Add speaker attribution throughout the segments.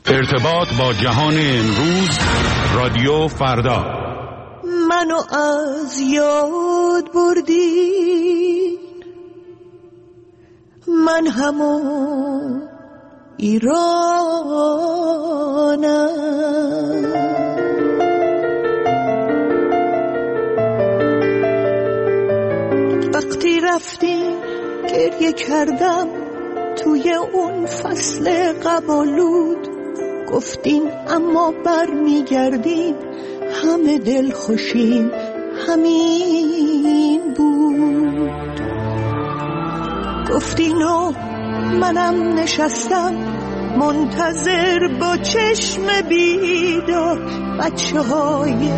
Speaker 1: ارتباط با جهان امروز، رادیو فردا.
Speaker 2: منو از یاد بردی، من همون ایرانم. وقتی رفتی گریه کردم توی اون فصل قبالود، گفتین اما بر میگردین همه دل خوشین همین بود. گفتین و منم نشستم منتظر با چشم بیدار، بچه های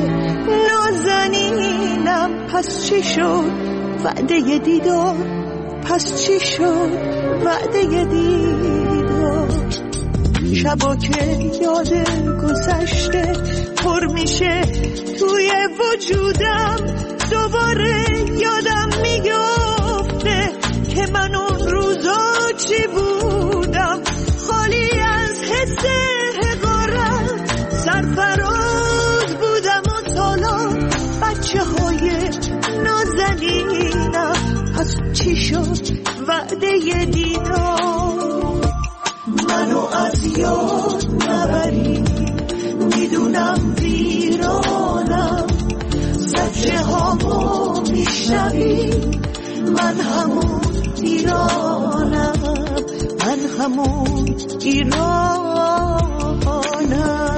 Speaker 2: نازنینم پس چی شد وعده دیدار، پس چی شد وعده دیدار. شبا که یاد گذشته پر میشه توی وجودم، دوباره یادم میگفته که من اون روزا چی بودم، خالی از حس حقارت، سرفراز بودم و سالا بچه های نازنینم، پس چی شد وعده دیدار. منو از یاد نبری، میدونم ویرانم، زجه هامو میشنوی، من همون ایرانم، من همون ایرانم.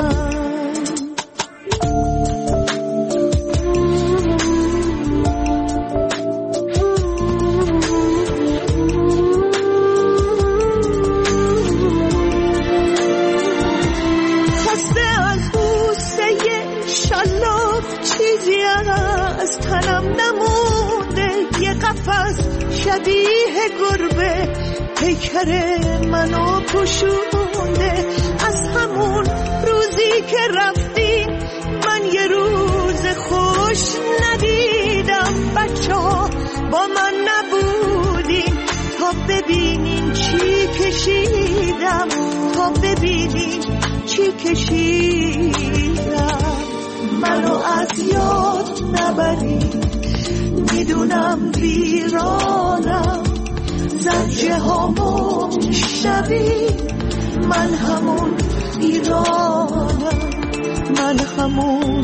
Speaker 2: چیزی از تنم نمونده، یه قفس شبیه گربه پیکر منو پوشونده. از همون روزی که رفتی من یه روز خوش ندیدم، بچه ها با من نبودین تا ببینین چی کشیدم، تا ببینین چی کشیدم. منو از یاد نبری، میدونم ویرانم، زجه هامو میشنوی، من همون ایرانم، من همون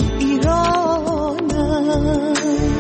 Speaker 2: ایرانم.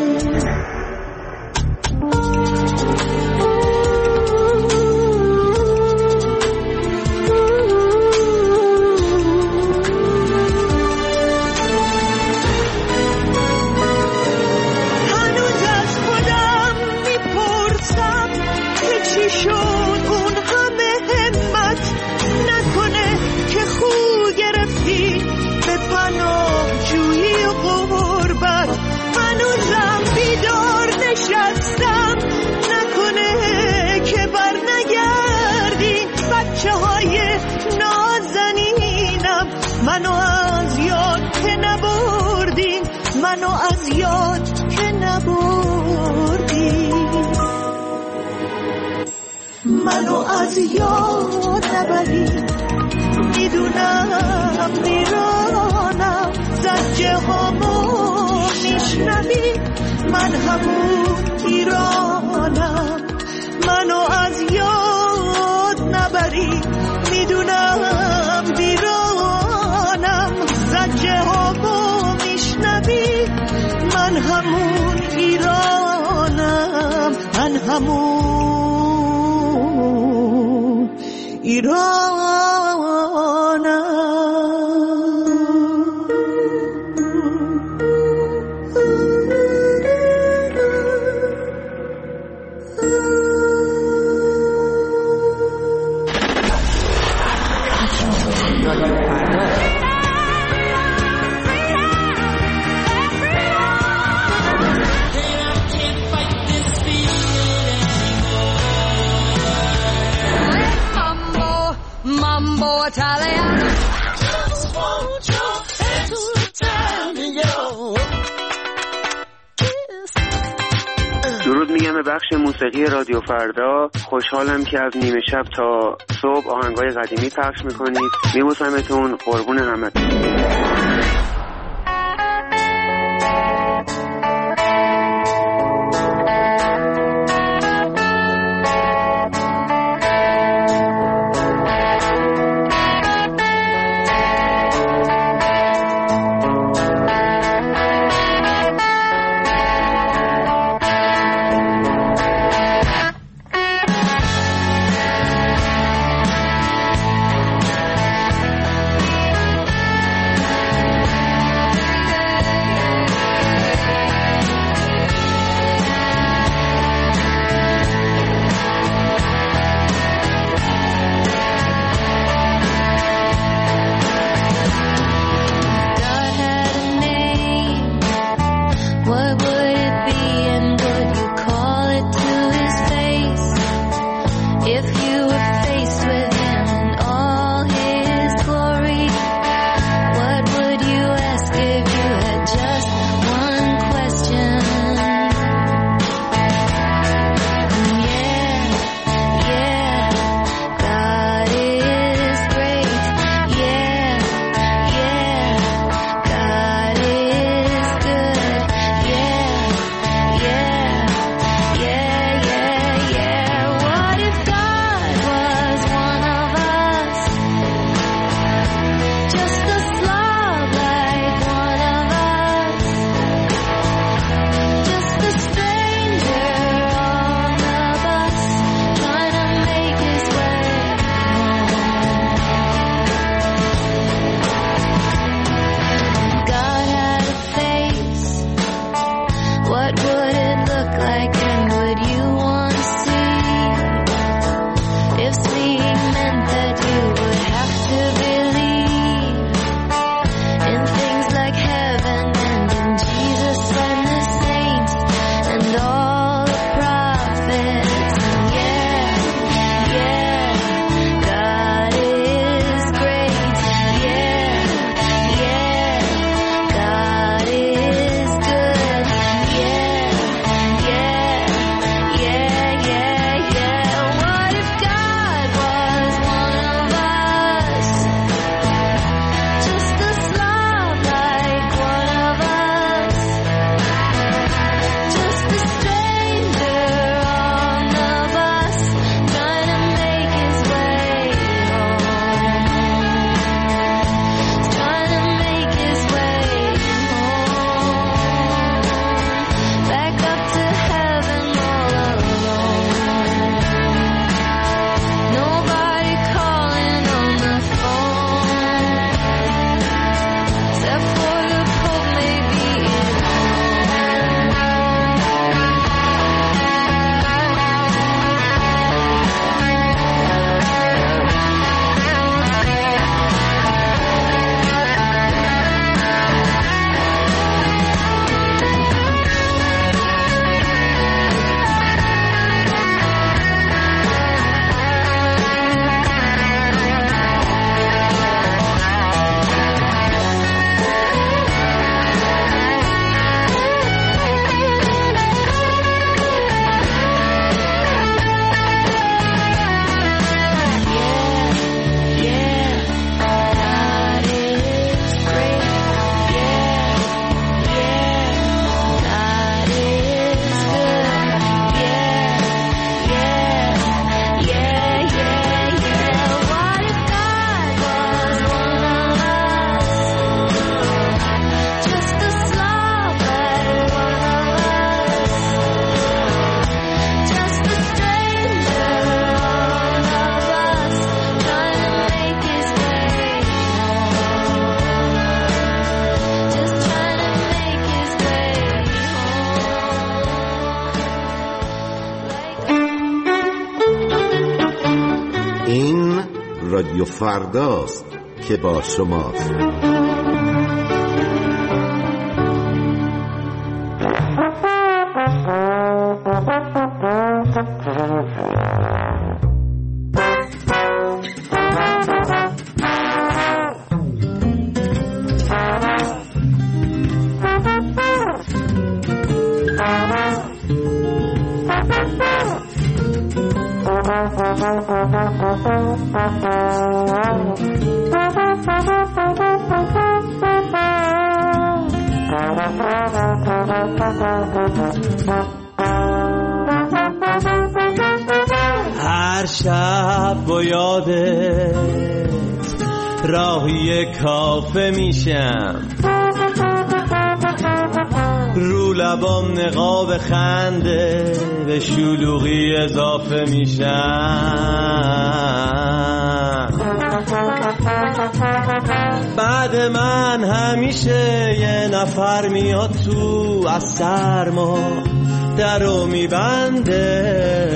Speaker 2: منو از یاد که نبردین، منو از یاد که نبردین، منو از یاد نبرین، میدونم ویرانم، زجه هامو میشنوی، من همون ایرانم. منو از یاد نبرین، میدونم ویرانم، زجه هامو میشنوی، من همون ایرانم، من همون ایرانم.
Speaker 3: درود میگم به بخش موسیقی رادیو فردا. خوشحالم که از نیمه شب تا صبح آهنگای قدیمی پخش میکنید. میبوسمتون، قربون همتون.
Speaker 4: رادیو فرداست که با شماست.
Speaker 5: هر شب با یادت راهی کافه میشم، رو لبام نقاب خنده به شلوغی اضافه میشم. بعد من همیشه یه نفر میاد تو از سرما درو میبنده،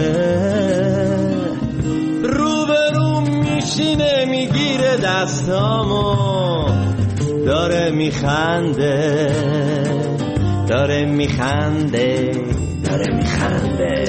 Speaker 5: روبروم میشینه میگیره دستامو داره میخنده داره میخنده داره میخنده.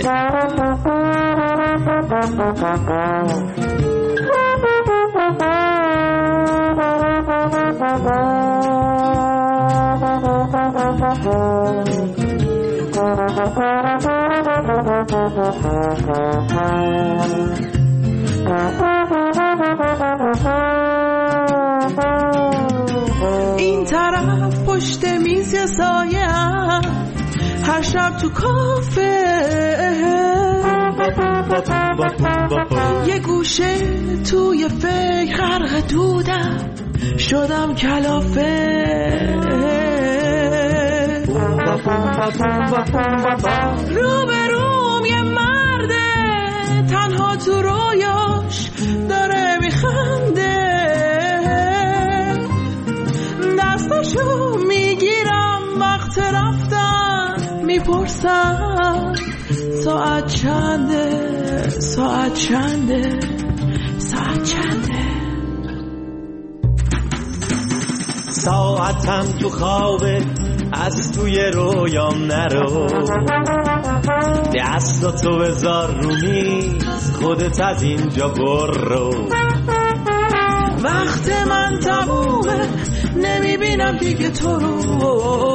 Speaker 2: این طرف پشت میز یا سایه هم، هر شب تو کافه یه گوشه توی فکر غرق دودم شدم کلافه. روبروم یه مرده تنها تو رویاش داره میخنده، دستشو میگیرم وقت رفتن میپرسم ساعت چنده ساعت چنده ساعت چنده.
Speaker 5: ساعتم تو خوابه از توی رویام نرو، دستاتو بذار رو میز خودت از اینجا برو.
Speaker 2: وقت من تمومه نمیبینم دیگه تو رو،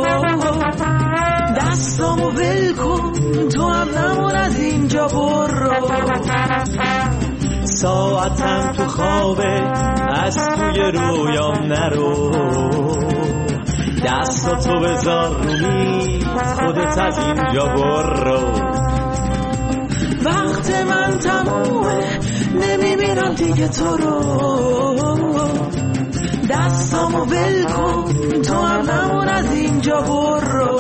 Speaker 2: دستامو ول کن تو هم نمون از اینجا برو.
Speaker 5: ساعتم تو خوابه از توی رویام نرو، دستاتو بذار رو میز خودت از اینجا برو.
Speaker 2: وقت من تمومه نمیبینم دیگه تو رو، دستامو ول کن تو هم نمون از اینجا برو.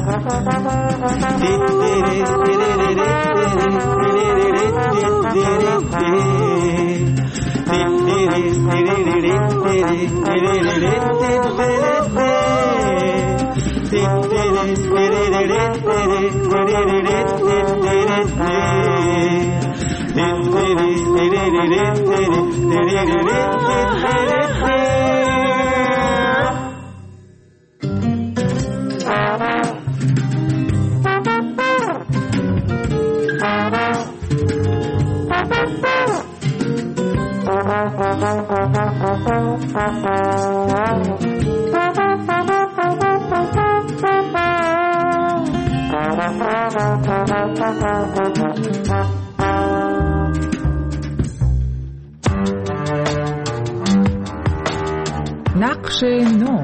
Speaker 6: نقش نو.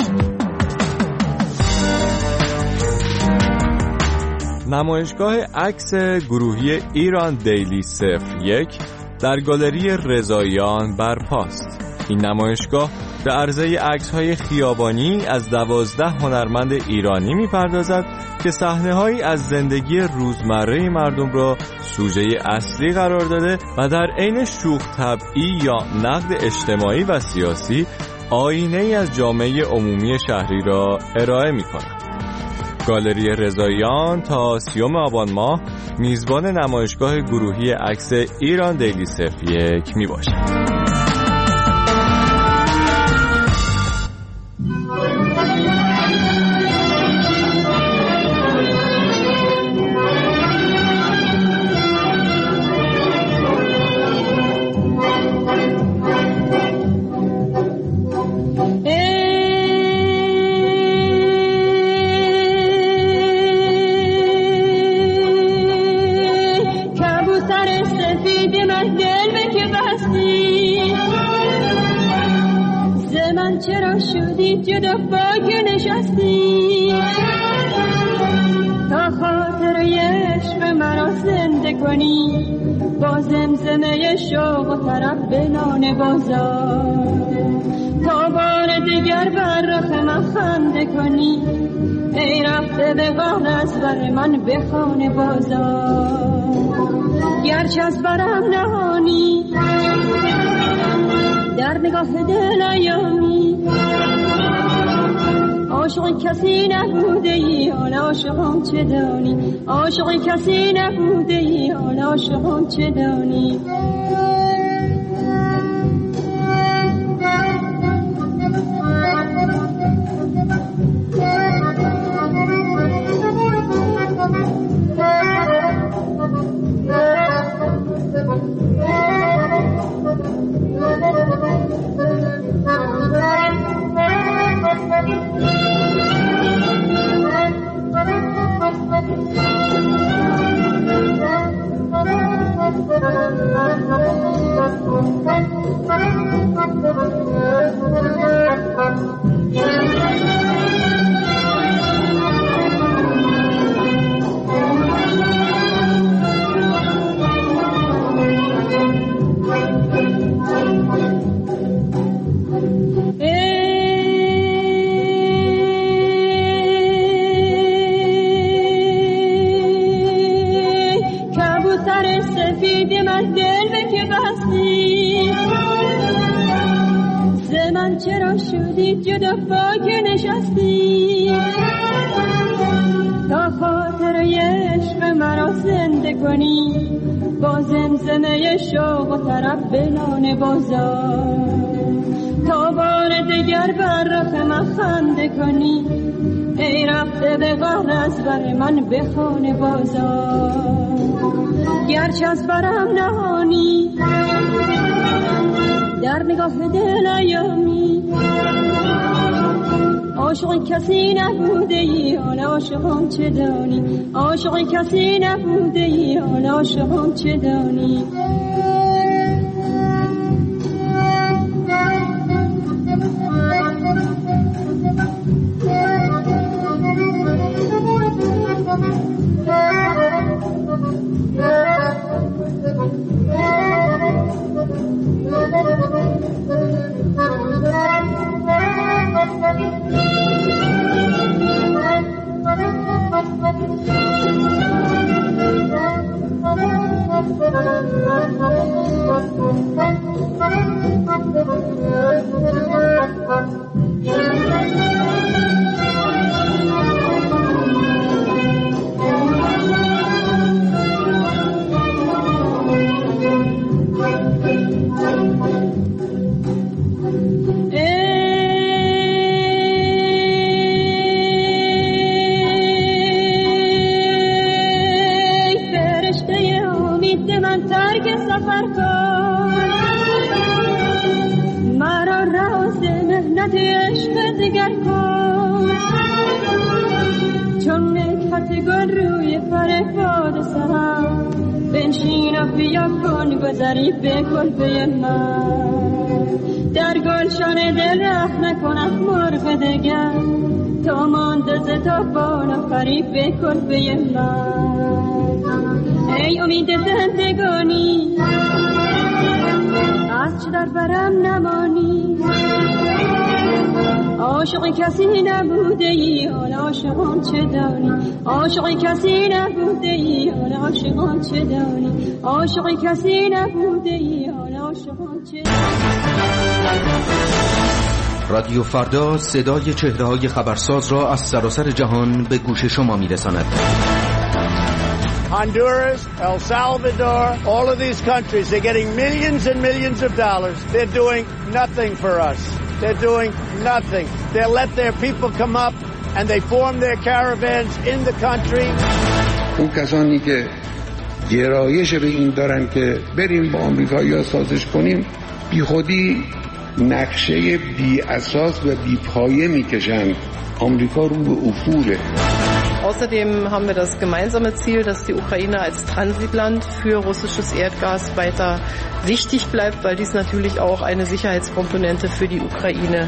Speaker 7: نمایشگاه عکس گروهی ایران دیلی 01 در گالری رضاییان برپاست. این نمایشگاه به عرضه عکس‌های خیابانی از 12 هنرمند ایرانی می‌پردازد که صحنه‌هایی از زندگی روزمره مردم را سوژه اصلی قرار داده و در عین شوخ طبعی یا نقد اجتماعی و سیاسی آینه‌ای از جامعه عمومی شهری را ارائه می‌کند. گالری رضاییان تا 30 آبان ماه میزبان نمایشگاه گروهی عکس ایران دیلی 01 میباشد.
Speaker 8: سفید
Speaker 6: چرا شدی جدا باگ نشستی تا خاطر عشق مرا زنده کنی با زمزمه شوق و طرب به نان بازار تا بار دیگر بر رخ من خنده کنی ای رفته به غار از بر من به خانه بازار گرچه از برم نهانی در نگاه دل ایامی عاشق کسی نبوده ای حالا عاشقم چه دانی عاشق کسی نبوده ای حالا عاشقم چه دانی چرا شدی جدا باگ نشستی تا خاطر عشق مرا زنده کنی با زمزمه شوق و طرب به نان بازار تا بار دیگر بر رخ من خنده کنی ای رفته به غار از بر من به خانه بازار گرچه از برم نهانی در نگاه دل ایامی عاشق کسی نبوده ای حالا عاشقم چه دانی عاشق کسی نبوده ای حالا عاشقم چه دانی گذری به کلبه من در گلشن دل ره نکند مرغ دگر تا مانده ز تا بالا فریب به کلبه من ای امید زندگانی از چه در برم نمانی عاشق کسی نبوده ای حالا عاشقم چه دانی عاشق کسی نبوده ای حالا عاشقم چه دانی عاشق کسی نبوده ای حالا عاشقم چه دانی
Speaker 8: رادیو فردا صدای چهره‌های خبرساز را از سراسر جهان به گوش شما می‌رساند.
Speaker 9: Honduras, El Salvador, all of these countries, they're getting millions and millions of dollars. They're doing nothing for us. They're doing nothing. They let their people come up and they form their caravans in the country.
Speaker 10: اون کسانی که گرایش به این دارن که بریم با آمریکایی‌ها سازش کنیم بی خودی نقشه بی اساس و بی پایه میکشن. آمریکا رو به افوله.
Speaker 11: Außerdem haben wir das gemeinsame Ziel, dass die Ukraine als Transitland für russisches Erdgas weiter wichtig bleibt, weil dies natürlich auch eine Sicherheitskomponente für die Ukraine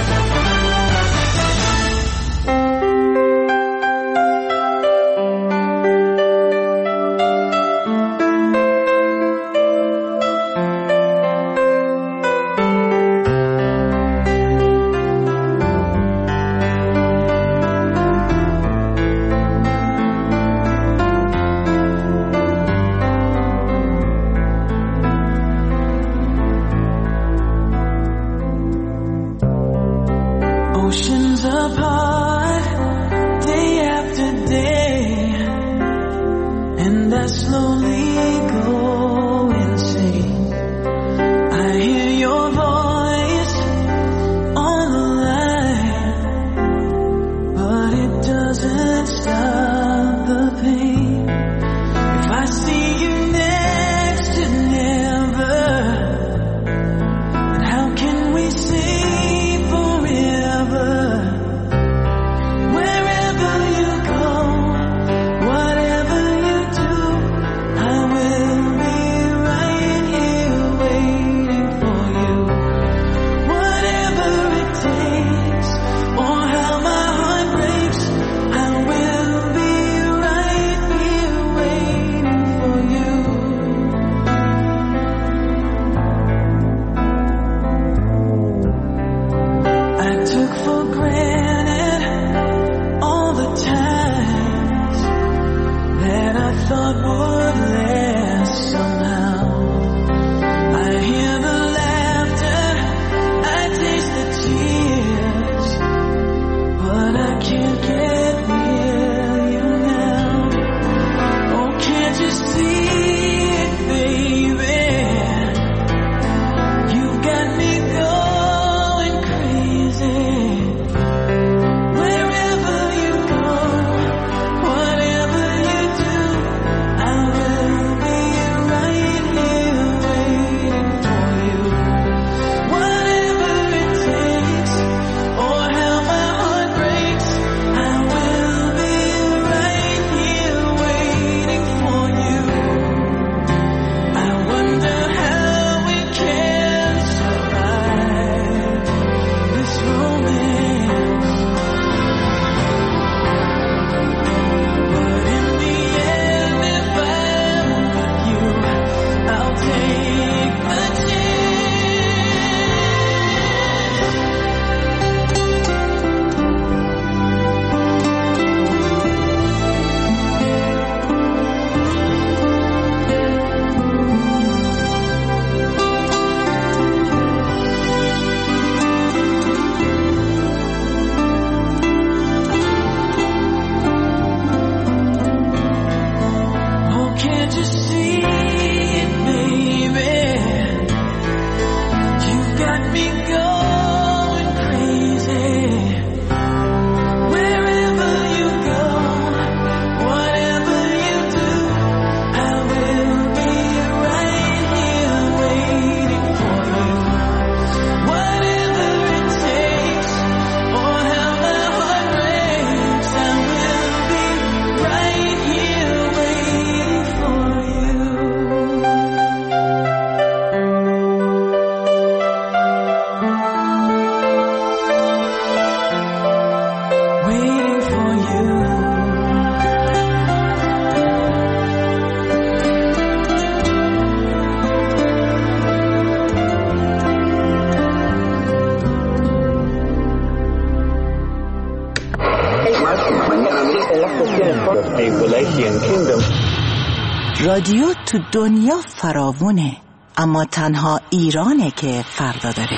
Speaker 12: رادیو تو دنیا فراوونه، اما تنها ایرانه که فردا داره.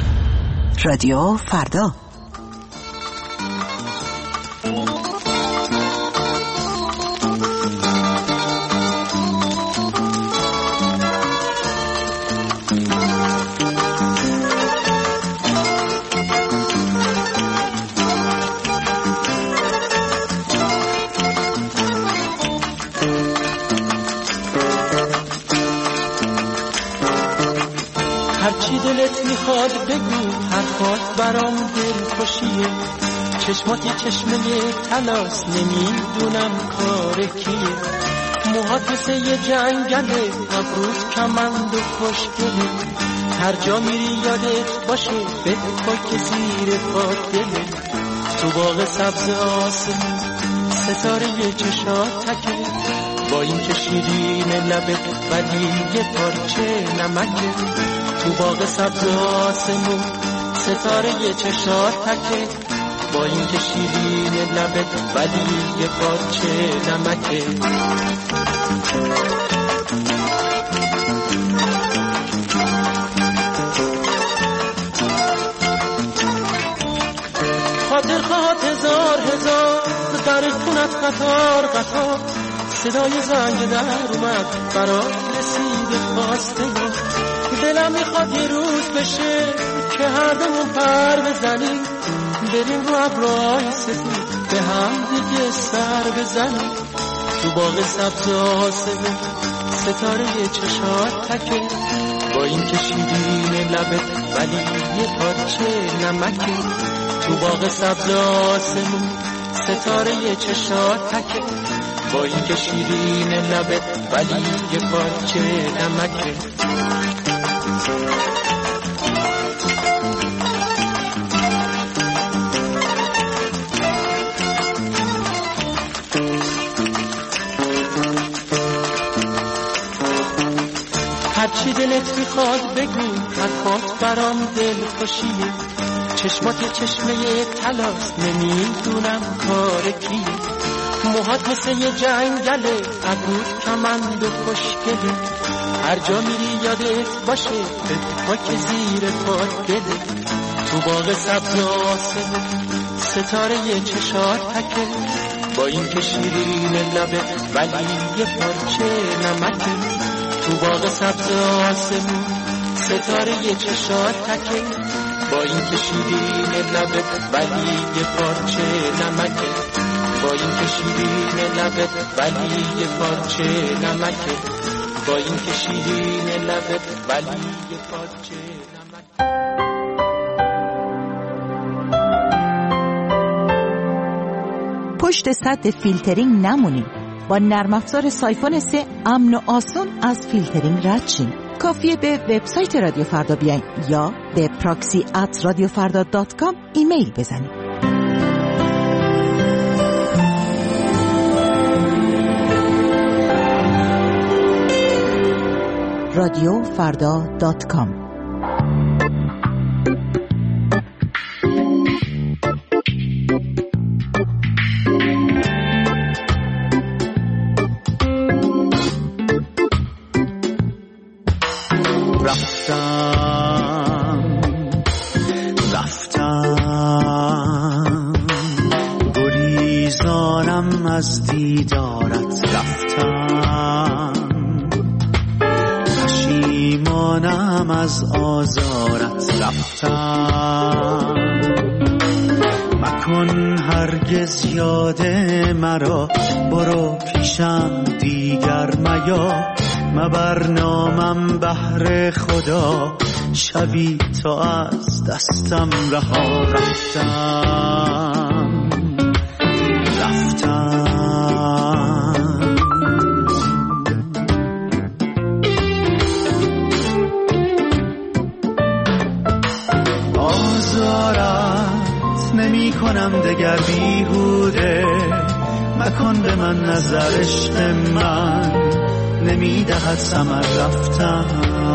Speaker 12: رادیو فردا.
Speaker 5: هرچی دلت میخواد بگو، حرفات برام دلخوشیه. چشماتی چشمه تلاس نمیدونم کار کیه، موهات مثل یه جنگله، ابروت کمند و خوشگله، هر جا میری یادت باشه به خاک زیر پات دله. تو باغ سبز آسمون ستاره چشات تکه، با این که شیرین لبت ولی یه پارچه نمکه. تو باغ سبز آسمون ستاره چشات تکه، با این که شیرین لبت ولی یه پارچه نمکه. خاطر خواهد هزار هزار در خونت قطار قطار، صدای زنگ در اومد برات رسید خواسته ما. دلم میخواد یه روز بشه که هر دومون پر بزنیم، بریم رو ابرهای سفید به هم دیگه سر بزنیم. تو باغ سبز آسمون ستاره چشات تکه، با این که شیرین لبت ولی یه پارچه نمکه. تو باغ سبز آسمون ستاره چشات تکه، با این که شیرین لبت ولی یه پارچه نمکه. هرچی دلت میخواد بگو، حرفات برام دل خوشیه، چشمات چشمه تلاس نمیدونم کار کیه، موهات مثل یه جنگله، ابروت کمند و خوشگله، هر جا میری یادت باشه به خاک زیر پات دله. تو باغ سبز آسمون ستاره چشات تکه، با این که شیرین لبت ولی یه پارچه نمکه. تو باغ سبز آسمون ستاره چشات تکه، با این که شیرین لبت ولی یه پارچه نمکه. با این که شیرین لبت ولی یه پارچه نمکه. با این که شیرین لبت ولی یه پارچه نمکه.
Speaker 12: پشت سد فیلترینگ نمونیم. با نرم افزار سایفون 3 امن و آسان از فیلترینگ رد شیم. کافیه به وبسایت رادیو فردا بیاین یا به proxy@radiofarda.com ایمیل بزنید. radiofarda.com
Speaker 13: رفتم گریزانم از دیدارت، رفتم پشیمانم از آزارت، رفتم مکن هرگز یاد مرا، برو پیشم دیگر میا، مبر نامم بهر خدا، شبی تا از دستم رها. رفتم آزارت نمی کنم دگر بیهوده، مکن به من نظر عشق من نمی دهد ثمر. رفتم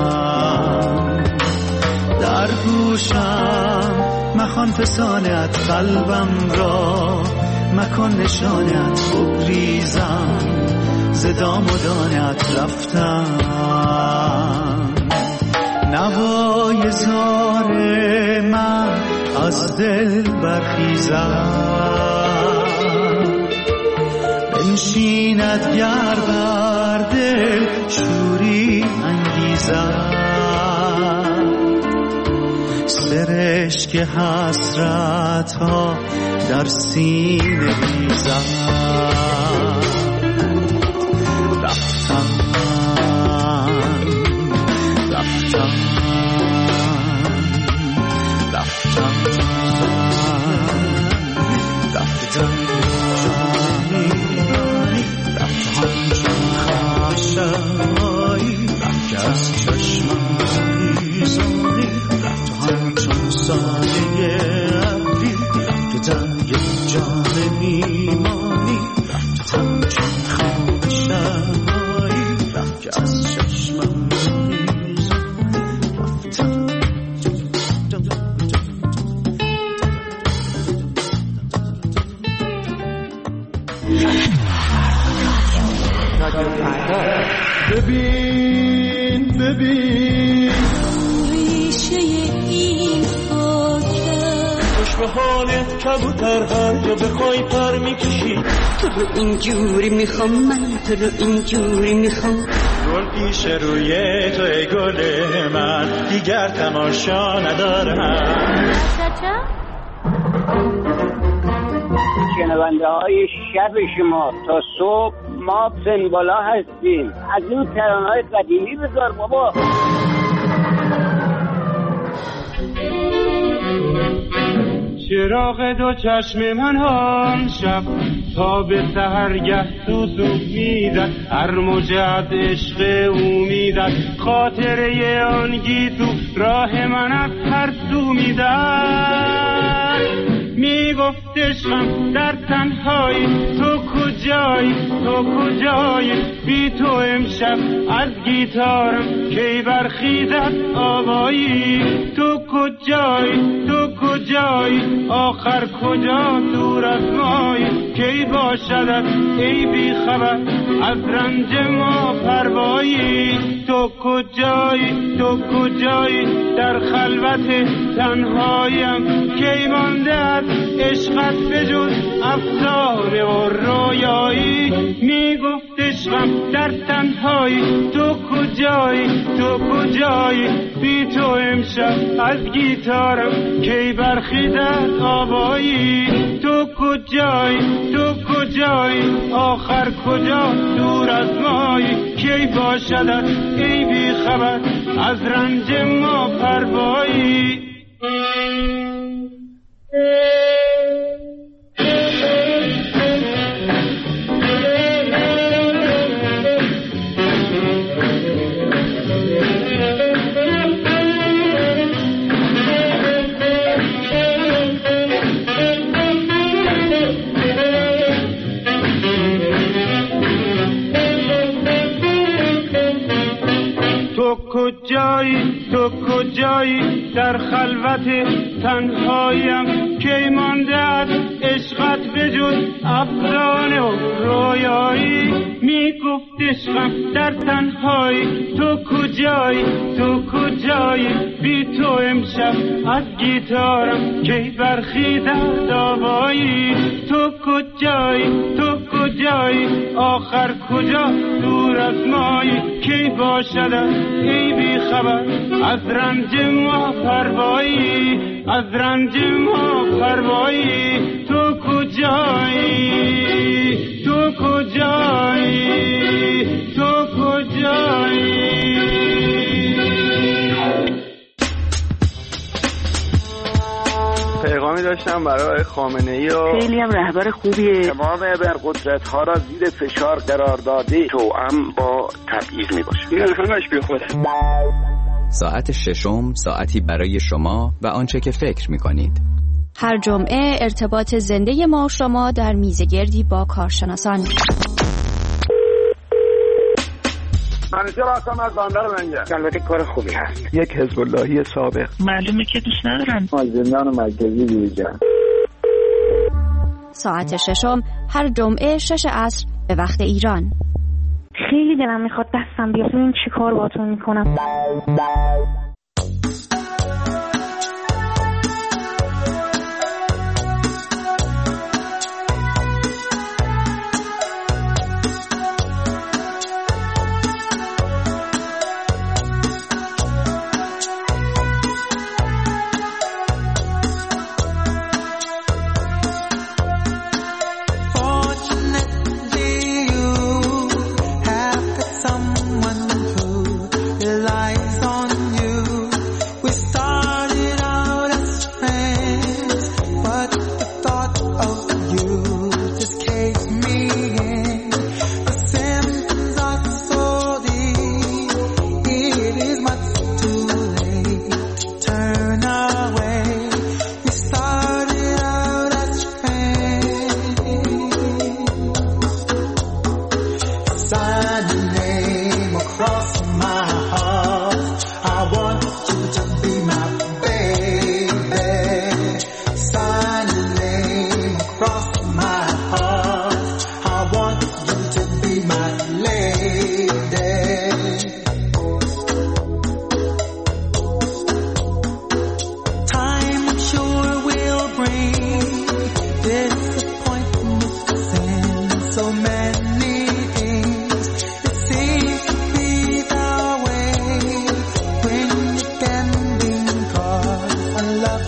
Speaker 13: در گوشم مخوان فسانت قلبم را، مکن نشانت بگریزم ز دام و دانت. رفتم نوای زار من از دل برخیزم، بنشیند گر بر دل شوری انگیزم، سرشک حسرت ها در سینه ریزم. رفتم رفتم رفتم سایه ابری تو دریا جان میمانی تو تمچین خواب شبایی که از چشمم
Speaker 5: ببین ببین
Speaker 6: ریشه این خاکه
Speaker 5: خوش به حالت کبوتر هر جا بخوای پر میکشی
Speaker 6: تو رو اینجوری میخوام من تو رو اینجوری میخوام
Speaker 13: گل پیش روی تو ای گل من دیگر تماشا ندارم
Speaker 3: شنونده های شب شما تا صبح ما سنبالا هستیم. از این ترانه‌های قدیمی بذار بابا.
Speaker 14: چراغ دو چشم من آن شب تا به سحرگه سوسو میزد هر موجت عشق او میزد خاطره آن گیسو راه من از هر سو میزد میگفت عشقم در تنهایی تو کجایی تو کجایی بی تو امشب از گیتارم کی برخیزد آوایی تو کجایی تو کجایی آخر کجا دور از مایی کی باشدت ای بی خبر از رنج ما پروایی تو کجایی تو کجایی در خلوت تنهایم کی مانده از عشقت بجز افسانه و رویایی میگفت عشقم در تنهایی تو کجایی تو کجایی بی تو امشب از گیتارم کی برخیزد آوایی تو کجایی تو کجایی آخر کجا دور از مایی کی باشدت ای بی خبر از رنج ما پروایی تو کجایی در خلوت تنهایم کی مانده از عشقت بجز افسانه و رویایی میگفت عشقم در تنهایی تو کجایی تو کجایی بی تو امشب از گیتارم کی برخیزد آوایی تو کجایی تو کجایی آخر کجا دور از مایی کی باشدت ای بی خبر از رنج ما پروایی از رنج ما پروایی تو کجایی تو کجایی تو کجایی
Speaker 3: پیغامی داشتم برای خامنه‌ای و
Speaker 15: خیلی هم رهبر خوبیه.
Speaker 3: تمام ابرقدرت‌ها را زیر فشار قرار داده توأم با تبعیض میباشه. این همش بیخوده.
Speaker 16: ساعت ششم ساعتی برای شما و آنچه که فکر می‌کنید.
Speaker 17: هر جمعه ارتباط زنده ما و شما در میزگردی با کارشناسان.
Speaker 3: منیژه راستم از بندر منگه. البته کار خوبی هست.
Speaker 15: یک حزب اللهی سابق.
Speaker 18: معلومه که دوست ندارن.
Speaker 3: زندان مرکزی بیرجن.
Speaker 17: ساعت ششم هر جمعه 6 عصر به وقت ایران.
Speaker 19: خیلی دلم میخواد دستم بیاد این چی کار باهاتون میکنم.
Speaker 20: Someone who relies on you.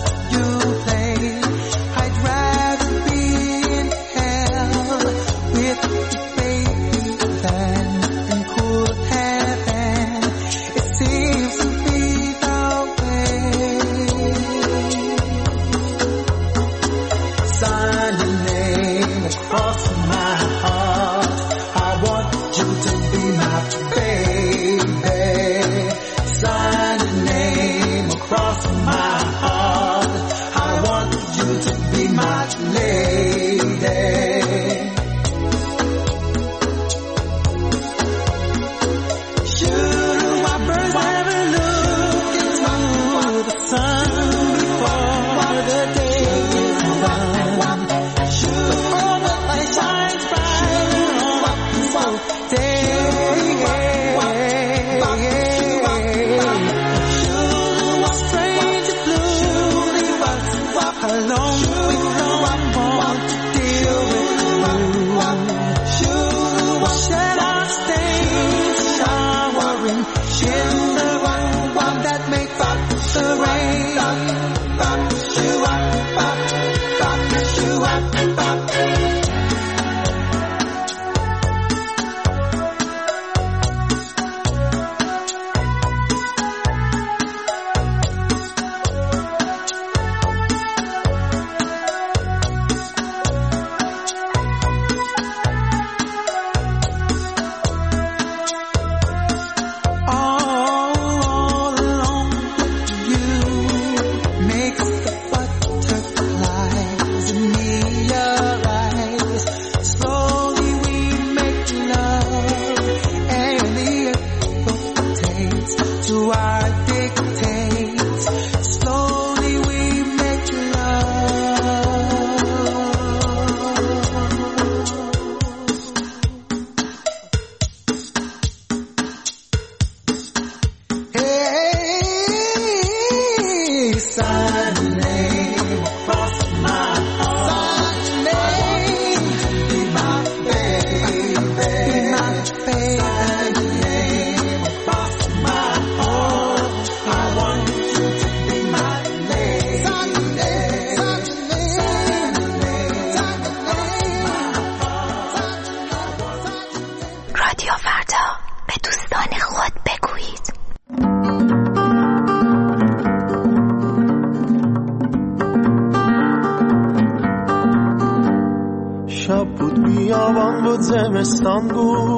Speaker 18: زمستان بود،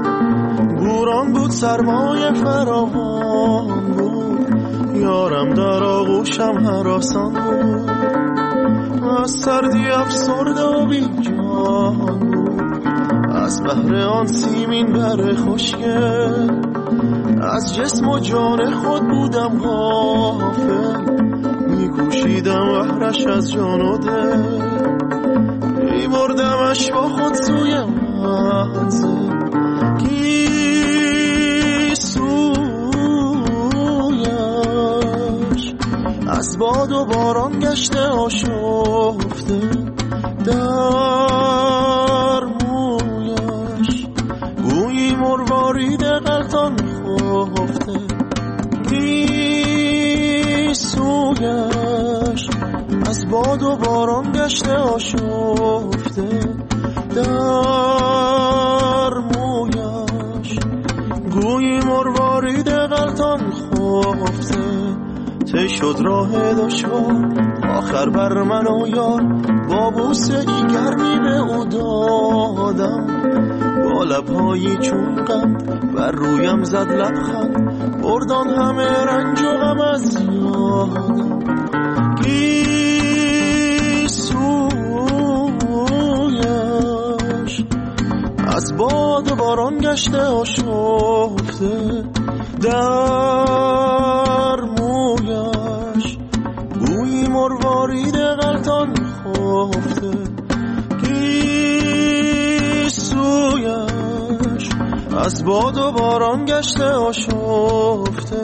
Speaker 18: بوران بود، سرمای فراوان بود، یارم در آغوشم هراسان بود، از سردی افسرده و بیجان بود، از بحر آن سیمین بر خوشگل، از جسم و جان خود بودم غافل، میکوشیدم بحرش از جان و دل، میبردمش با خود سوی منزل، کی سویش از باد و باران گشته آشفته، در مویش گویی مروارید غلطان خفته، کی سویش از باد و باران گشته آشفته، در مویش گویی مروارید غلطان خفته، ته شد راه دشوار آخر بر من و یار، با بوسه ای گرمی به او دادم، با لبهایی چون غم بر رویم زد لبخند، بردان همه رنج و غم از یادم، کی سویش از باد و باران گشته آشفته، در مویش گویی مروارید غلطان خفته، کی سویش از باد و باران گشته آشفته،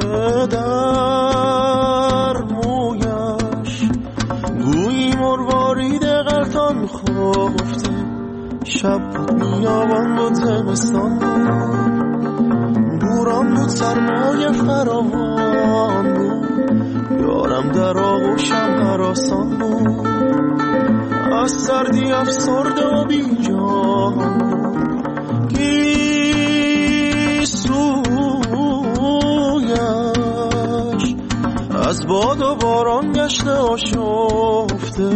Speaker 18: در مویش گویی مروارید غلطان خفته، شب بود بیابان بود زمستان بود، بوران بود سرمای فراوان بود، یارم در آغوشم هراسان بود، از سردی افسرده و بیجان گیسویش از باد و باران گشته آشفته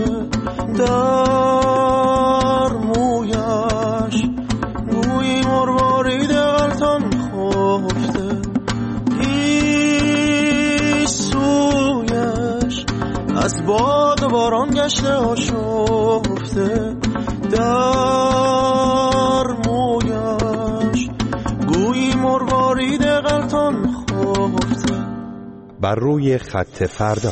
Speaker 18: در مویش، گویی مروارید غلطان خفته گیسویش از باد و باران گشته آشفته در مویش، گویی مروارید غلطان خفته.
Speaker 20: بر روی خط فردا.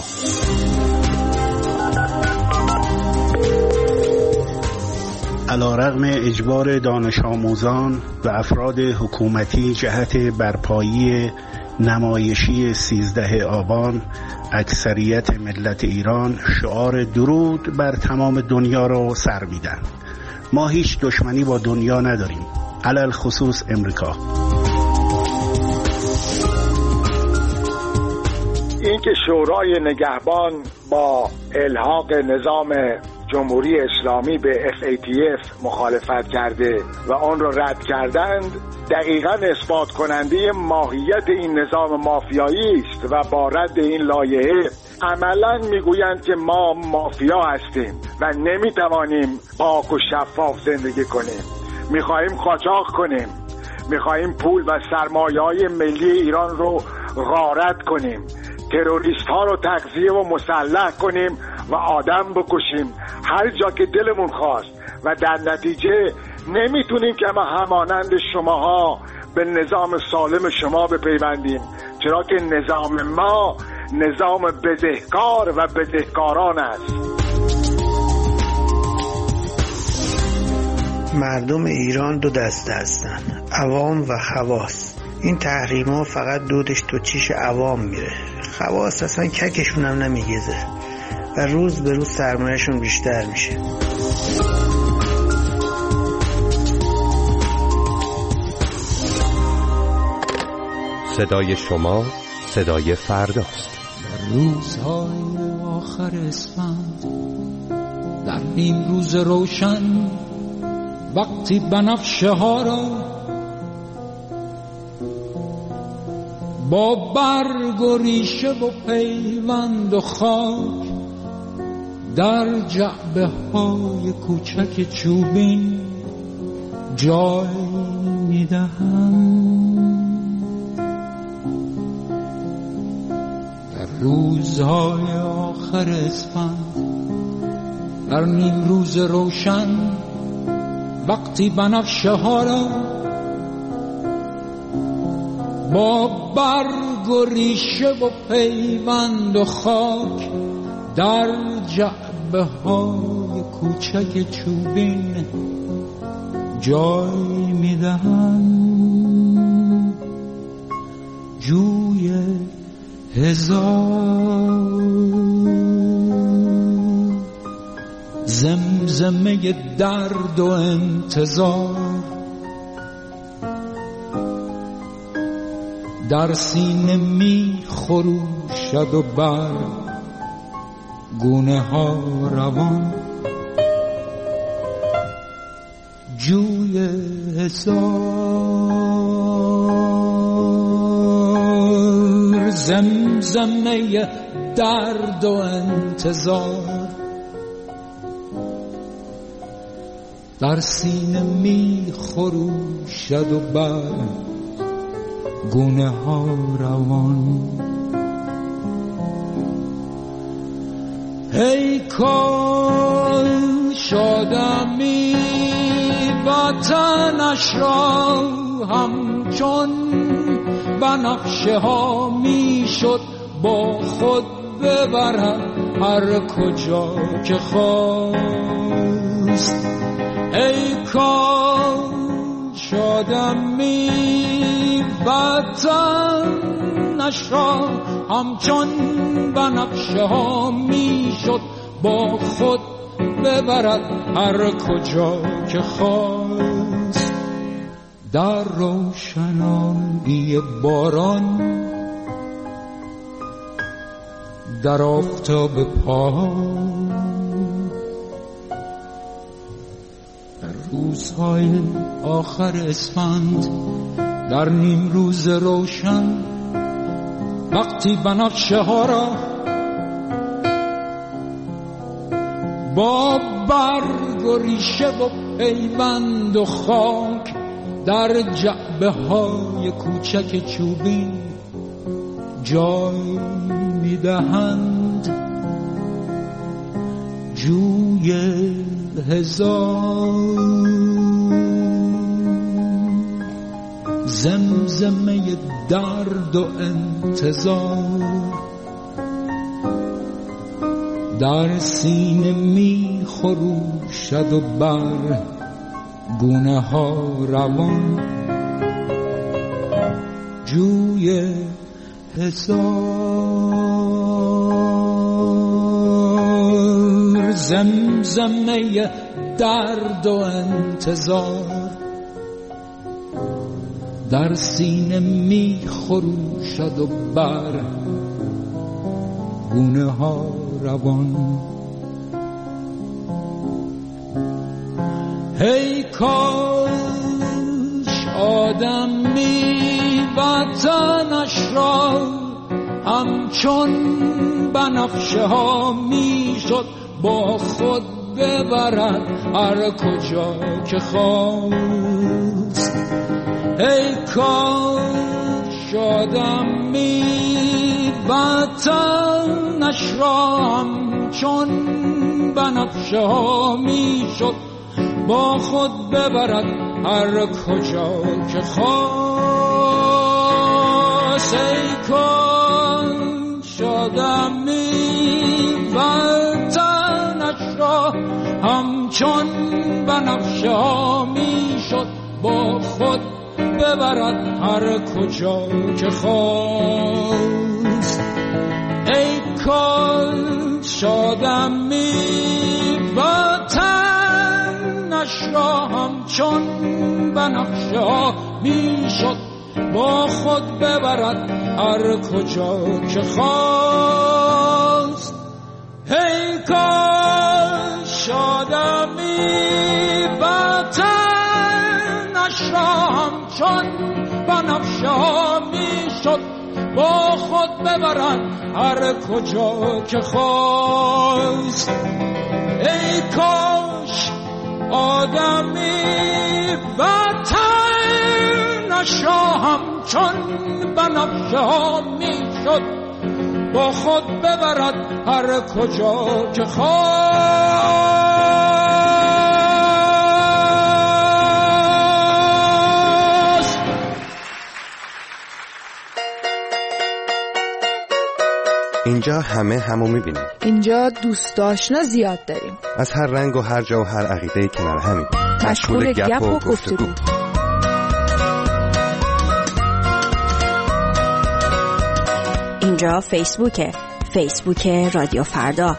Speaker 21: علی‌رغم اجبار دانش آموزان و افراد حکومتی جهت برپایی نمایشی 13 آبان، اکثریت ملت ایران شعار درود بر تمام دنیا را سر میدن. ما هیچ دشمنی با دنیا نداریم، علل خصوص امریکا.
Speaker 22: اینکه شورای نگهبان با الحاق نظام جمهوری اسلامی به FATF مخالفت کرده و آن را رد کردند، دقیقاً اثبات کننده ماهیت این نظام مافیایی است و با رد این لایحه عملاً میگویند که ما مافیا هستیم و نمیتوانیم پاک و شفاف زندگی کنیم، میخواهیم قاچاق کنیم، میخواهیم پول و سرمایه‌های ملی ایران رو غارت کنیم، تروریست ها رو تغذیه و مسلح کنیم و آدم بکشیم هر جا که دلمون خواست و در نتیجه نمیتونیم که ما همانند شماها به نظام سالم شما بپیوندیم، چرا که نظام ما نظام بدهکار و بدهکاران است.
Speaker 23: مردم ایران دو دسته هستن، عوام و خواص. این تحریما فقط دودش تو چیش عوام میره، خواص اصلا ککشون هم نمیگیزه و روز به روز سرمایه‌شون بیشتر میشه.
Speaker 20: صدای شما صدای فرداست.
Speaker 24: در روزهای آخر اسفند، در این روز روشن، وقتی بنفشه ها را با برگ و ریشه و پیوند و خاک در جعبه های کوچک چوبین جای میدهم. در روزهای آخر اسفند، در نیم روز روشن، وقتی بنفشه ها را با برگ و ریشه و پیوند و خاک در جعبه های کوچک چوبین جای میدهم. جوی هزار زمزمه درد و انتظار در سینه می خروشد و بر گونه ها روان. جوی هزار زمزمه درد و انتظار در سینه می خروشد و بر گونه ها روان. ای کاش آدمی وطنش را همچون بنفشه ها می شد با خود ببرد هر کجا که خواست. ای کاش آدمی وطنش را همچون بنفشه ها می شد با خود ببرد هر کجا که خواست. در روشنایی باران در آفتاب پا، در روزهای آخر اسفند، در نیم روز روشن، وقتی بنفشه ها را با برگ و ریشه و پیوند و خاک در جعبه های کوچک چوبین جای میدهند، جوی هزار زمزمه درد و انتظار در سینه می خروشد و بر گونه ها روان جوی هزار زمزمه درد و انتظار در سینه می خروشد و بر گونه ها روان. هی کاش آدمی وطنش را همچون بنفشه ها میشد با خود ببرد هر کجا که خواست. ای کاش آدمی وطنش را همچون بنفشه ها میشد با خود ببرد هر کجا که خواست. ای کاش آدمی وطنش را همچون بنفشه ها میشد با خود ببرد هر کجا که خواست. ای کاش آدمی وطنش را همچون بنفشه ها میشد با خود ببرد هر کجا که خواست. ای کاش آدمی وطنش را همچون بنفشه ها میشد با خود ببرد هر کجا که خواست. ای کاش آدمی وطنش را همچون بنفشه ها میشد با خود ببرد هر کجا که خواست.
Speaker 20: اینجا همه همو میبینیم.
Speaker 1: اینجا دوست آشنا زیاد داریم.
Speaker 20: از هر رنگ و هر جا و هر عقیده‌ای کنار همیم.
Speaker 1: مشغول گپ و گفتگو.
Speaker 17: اینجا فیسبوک رادیو فردا.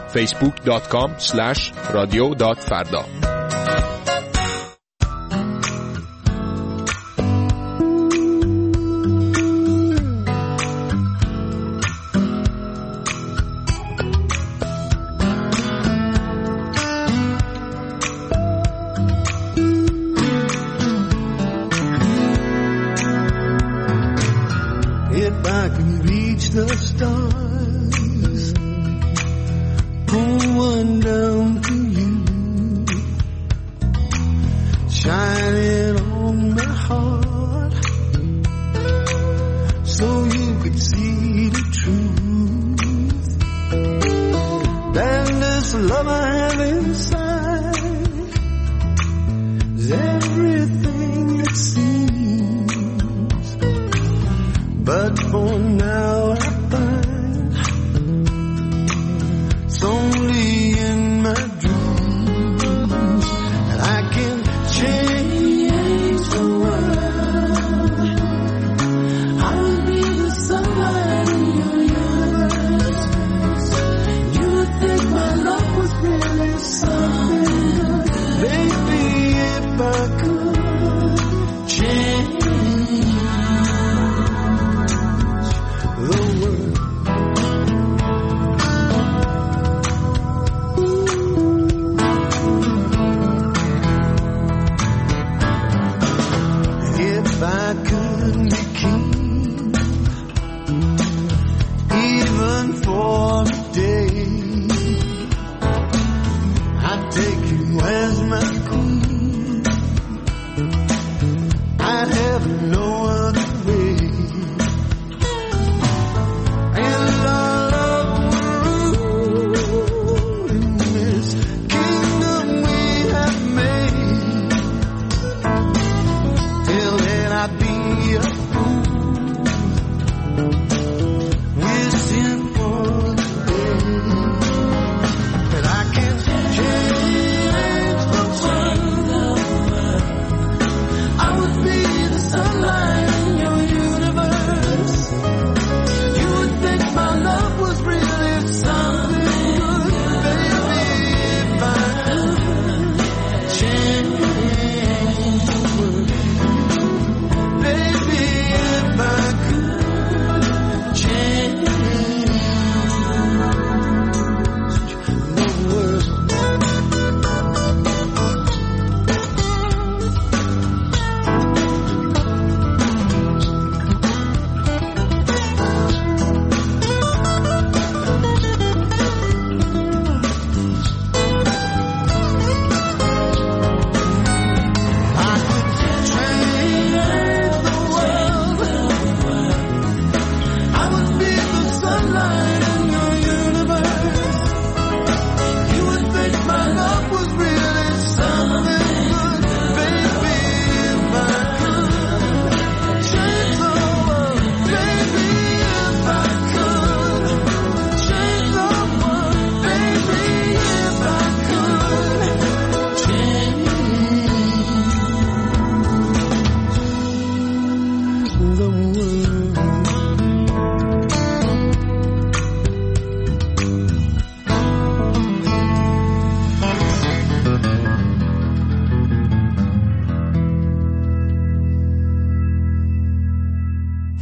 Speaker 2: facebook.com/radio.farda.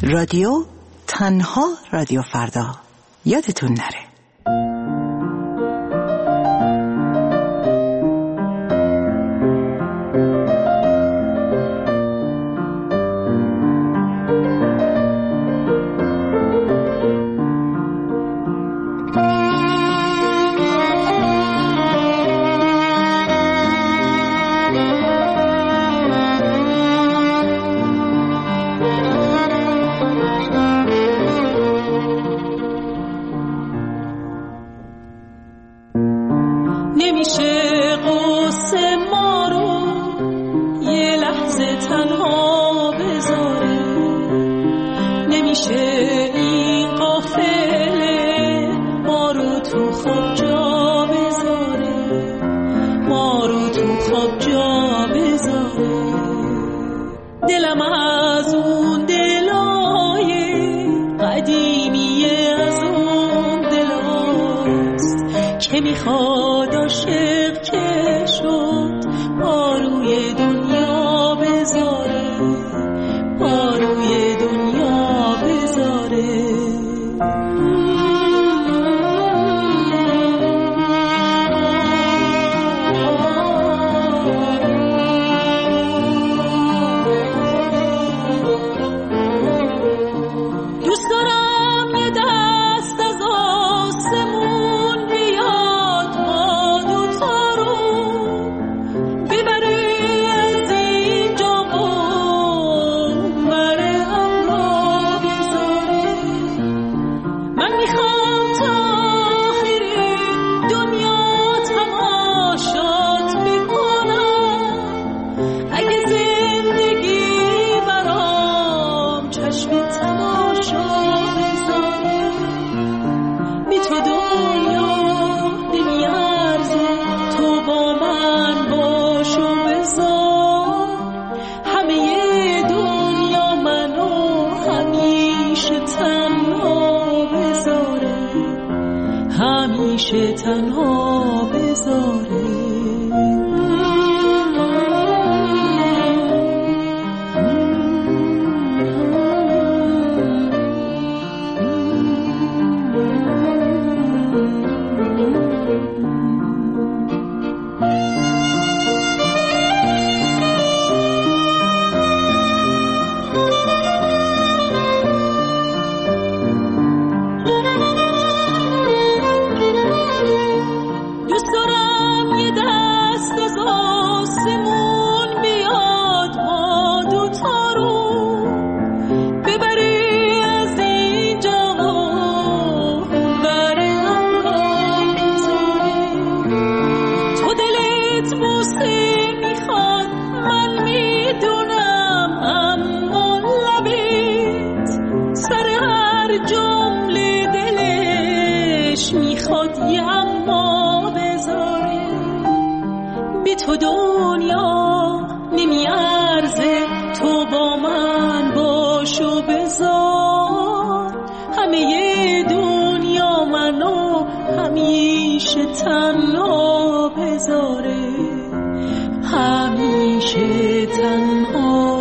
Speaker 12: رادیو تنها رادیو فردا. یادتون نره.
Speaker 2: تنها بذاره. تو دنیا نمیارزه، تو با من باش و بذار همه دنیا منو همیشه تنها بذاره، همیشه تنها